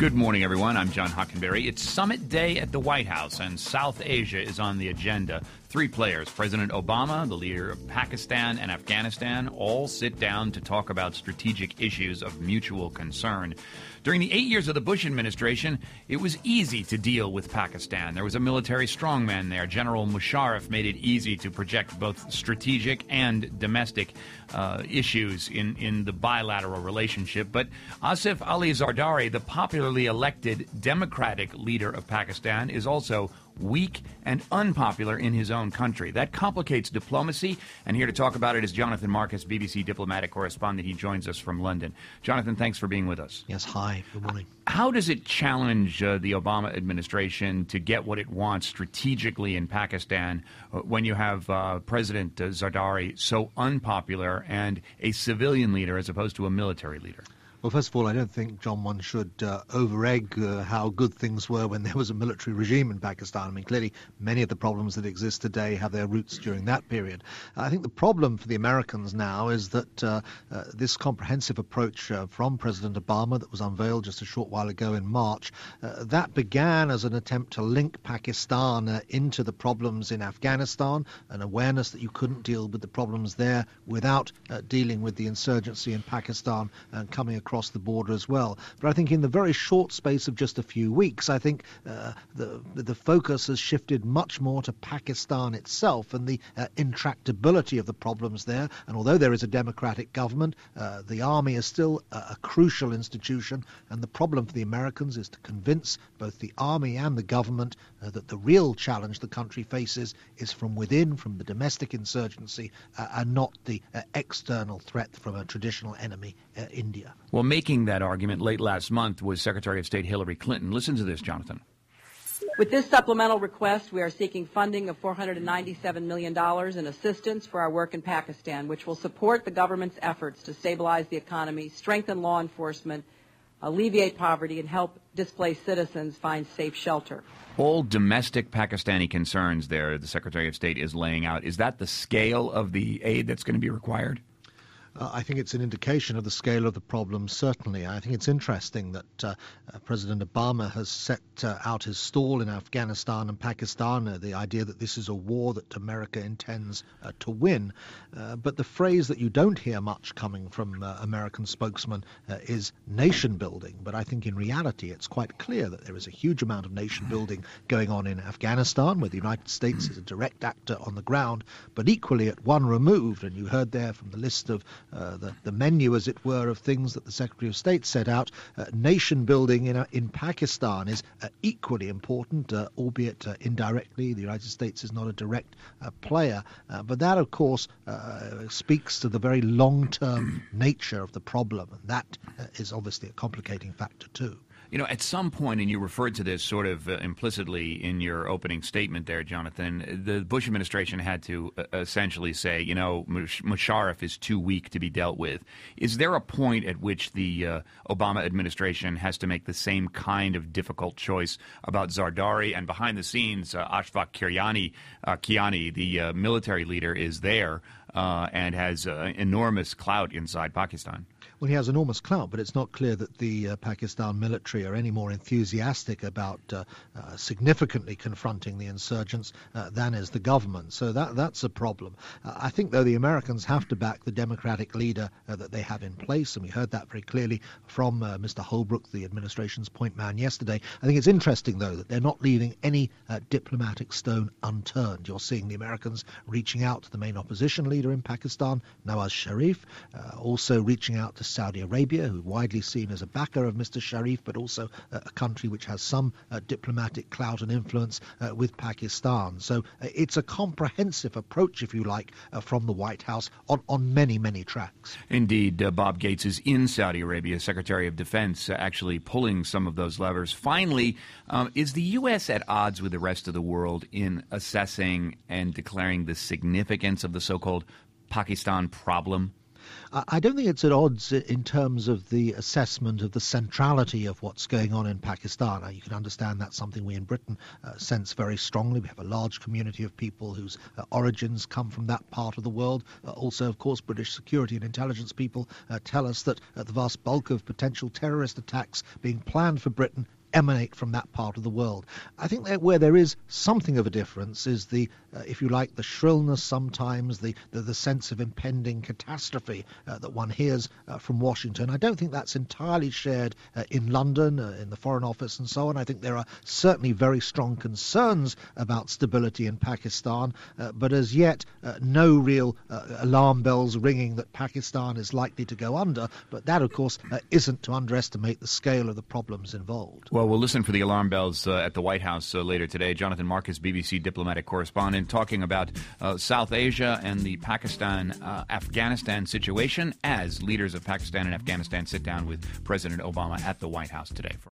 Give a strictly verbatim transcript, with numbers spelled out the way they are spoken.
Good morning, everyone. I'm John Hockenberry. It's Summit Day at the White House, and South Asia is on the agenda. Three players, President Obama, the leader of Pakistan and Afghanistan, all sit down to talk about strategic issues of mutual concern. During the eight years of the Bush administration, it was easy to deal with Pakistan. There was a military strongman there. General Musharraf made it easy to project both strategic and domestic uh, issues in, in the bilateral relationship. But Asif Ali Zardari, the popularly elected Democratic leader of Pakistan, is also weak and unpopular in his own country. That complicates diplomacy, and here to talk about it is Jonathan Marcus, B B C diplomatic correspondent. He joins us from London. Jonathan, thanks for being with us. Yes, hi. Good morning. How does it challenge uh, the Obama administration to get what it wants strategically in Pakistan uh, when you have uh, President uh, Zardari so unpopular and a civilian leader as opposed to a military leader? Well, first of all, I don't think, John, one should uh, over-egg uh, how good things were when there was a military regime in Pakistan. I mean, clearly, many of the problems that exist today have their roots during that period. I think the problem for the Americans now is that uh, uh, this comprehensive approach uh, from President Obama that was unveiled just a short while ago in March, uh, that began as an attempt to link Pakistan uh, into the problems in Afghanistan, an awareness that you couldn't deal with the problems there without uh, dealing with the insurgency in Pakistan and coming across across the border as well. But I think in the very short space of just a few weeks, I think uh, the the focus has shifted much more to Pakistan itself and the uh, intractability of the problems there. And although there is a democratic government, uh, the army is still a, a crucial institution. And the problem for the Americans is to convince both the army and the government uh, that the real challenge the country faces is from within, from the domestic insurgency, uh, and not the uh, external threat from a traditional enemy, uh, India. Well, making that argument late last month was Secretary of State Hillary Clinton. Listen to this, Jonathan. With this supplemental request, we are seeking funding of four hundred ninety-seven million dollars in assistance for our work in Pakistan, which will support the government's efforts to stabilize the economy, strengthen law enforcement, alleviate poverty, and help displaced citizens find safe shelter. All domestic Pakistani concerns there, the Secretary of State is laying out. Is that the scale of the aid that's going to be required? Uh, I think it's an indication of the scale of the problem, certainly. I think it's interesting that uh, uh, President Obama has set uh, out his stall in Afghanistan and Pakistan, uh, the idea that this is a war that America intends uh, to win. Uh, but the phrase that you don't hear much coming from uh, American spokesmen uh, is nation building. But I think in reality it's quite clear that there is a huge amount of nation building going on in Afghanistan, where the United States is a direct actor on the ground, but equally at one removed. And you heard there from the list of Uh, the, the menu, as it were, of things that the Secretary of State set out. Uh, nation building in, uh, in Pakistan is uh, equally important, uh, albeit uh, indirectly. The United States is not a direct uh, player. Uh, but that, of course, uh, speaks to the very long-term nature of the problem. And that uh, is obviously a complicating factor, too. You know, at some point, and you referred to this sort of uh, implicitly in your opening statement there, Jonathan, the Bush administration had to uh, essentially say, you know, Mush- Musharraf is too weak to be dealt with. Is there a point at which the uh, Obama administration has to make the same kind of difficult choice about Zardari? And behind the scenes, uh, Ashfaq Kiani, uh, Kiani, the uh, military leader, is there uh, and has uh, enormous clout inside Pakistan. Well, he has enormous clout, but it's not clear that the uh, Pakistan military are any more enthusiastic about uh, uh, significantly confronting the insurgents uh, than is the government. So that that's a problem. Uh, I think, though, the Americans have to back the democratic leader uh, that they have in place, and we heard that very clearly from uh, Mister Holbrooke, the administration's point man yesterday. I think it's interesting, though, that they're not leaving any uh, diplomatic stone unturned. You're seeing the Americans reaching out to the main opposition leader in Pakistan, Nawaz Sharif, uh, also reaching out to Saudi Arabia, who widely seen as a backer of Mister Sharif, but also uh, a country which has some uh, diplomatic clout and influence uh, with Pakistan. So uh, it's a comprehensive approach, if you like, uh, from the White House on, on many, many tracks. Indeed, uh, Bob Gates is in Saudi Arabia, Secretary of Defense, uh, actually pulling some of those levers. Finally, um, is the U S at odds with the rest of the world in assessing and declaring the significance of the so-called Pakistan problem? I don't think it's at odds in terms of the assessment of the centrality of what's going on in Pakistan. You can understand that's something we in Britain uh, sense very strongly. We have a large community of people whose uh, origins come from that part of the world. Uh, also, of course, British security and intelligence people uh, tell us that uh, the vast bulk of potential terrorist attacks being planned for Britain emanate from that part of the world. I think that where there is something of a difference is the, uh, if you like, the shrillness sometimes, the, the, the sense of impending catastrophe uh, that one hears uh, from Washington. I don't think that's entirely shared uh, in London, uh, in the Foreign Office and so on. I think there are certainly very strong concerns about stability in Pakistan, uh, but as yet uh, no real uh, alarm bells ringing that Pakistan is likely to go under. But that, of course, uh, isn't to underestimate the scale of the problems involved. Well, we'll listen for the alarm bells uh, at the White House uh, later today. Jonathan Marcus, B B C diplomatic correspondent, talking about uh, South Asia and the Pakistan-Afghanistan uh, situation as leaders of Pakistan and Afghanistan sit down with President Obama at the White House today.